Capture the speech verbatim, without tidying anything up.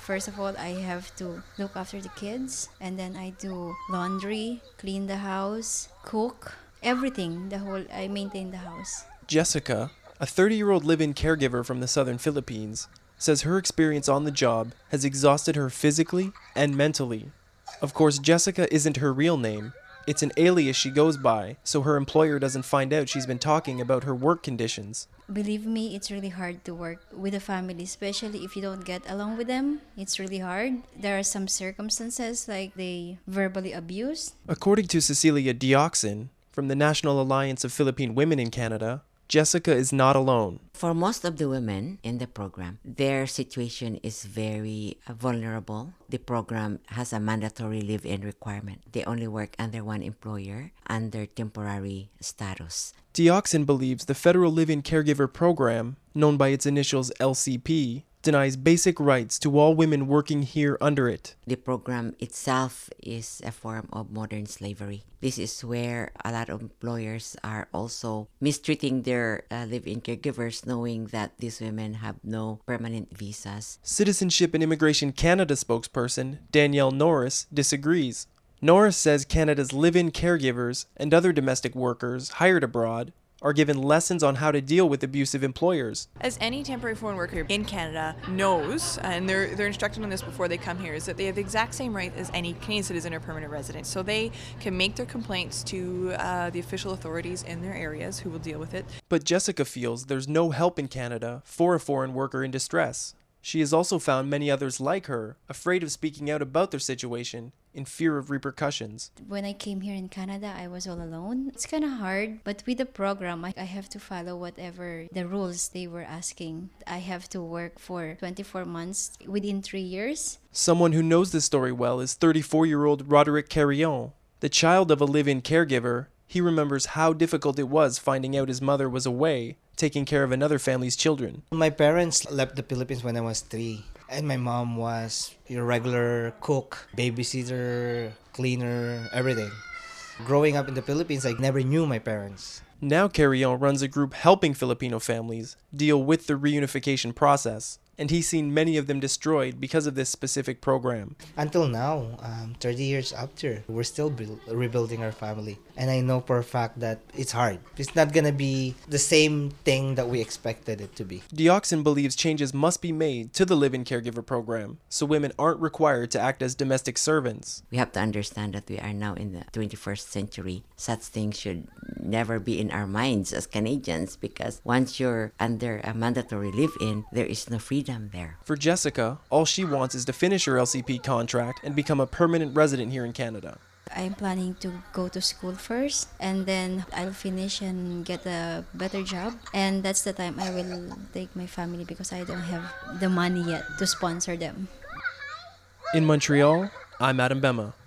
First of all, I have to look after the kids, and then I do laundry, clean the house, cook, everything. The whole I maintain the house. Jessica, a thirty-year-old live-in caregiver from the southern Philippines, says her experience on the job has exhausted her physically and mentally. Of course, Jessica isn't her real name. It's an alias she goes by, so her employer doesn't find out she's been talking about her work conditions. Believe me, it's really hard to work with a family, especially if you don't get along with them. It's really hard. There are some circumstances like they verbally abuse. According to Cecilia Dioxin from the National Alliance of Philippine Women in Canada, Jessica is not alone. For most of the women in the program, their situation is very uh, vulnerable. The program has a mandatory live-in requirement. They only work under one employer under temporary status. Dioxin believes the Federal Live-In Caregiver Program, known by its initials L C P, denies basic rights to all women working here under it. The program itself is a form of modern slavery. This is where a lot of employers are also mistreating their uh, live-in caregivers, knowing that these women have no permanent visas. Citizenship and Immigration Canada spokesperson Danielle Norris disagrees. Norris says Canada's live-in caregivers and other domestic workers hired abroad are given lessons on how to deal with abusive employers. As any temporary foreign worker in Canada knows, and they're they're instructed on this before they come here, is that they have the exact same right as any Canadian citizen or permanent resident. So they can make their complaints to uh, the official authorities in their areas who will deal with it. But Jessica feels there's no help in Canada for a foreign worker in distress. She has also found many others like her afraid of speaking out about their situation in fear of repercussions. When I came here in Canada, I was all alone. It's kind of hard, but with the program, I I have to follow whatever the rules they were asking. I have to work for twenty-four months within three years. Someone who knows this story well is thirty-four-year-old Roderick Carillon. The child of a live-in caregiver, he remembers how difficult it was finding out his mother was away, taking care of another family's children. My parents left the Philippines when I was three. And my mom was your regular cook, babysitter, cleaner, everything. Growing up in the Philippines, I never knew my parents. Now Carillon runs a group helping Filipino families deal with the reunification process, and he's seen many of them destroyed because of this specific program. Until now, um, thirty years after, we're still build, rebuilding our family. And I know for a fact that it's hard. It's not gonna be the same thing that we expected it to be. Dioxin believes changes must be made to the live-in caregiver program so women aren't required to act as domestic servants. We have to understand that we are now in the twenty-first century. Such things should never be in our minds as Canadians, because once you're under a mandatory live-in, there is no freedom there. For Jessica, all she wants is to finish her L C P contract and become a permanent resident here in Canada. I'm planning to go to school first, and then I'll finish and get a better job. And that's the time I will take my family because I don't have the money yet to sponsor them. In Montreal, I'm Adam Bema.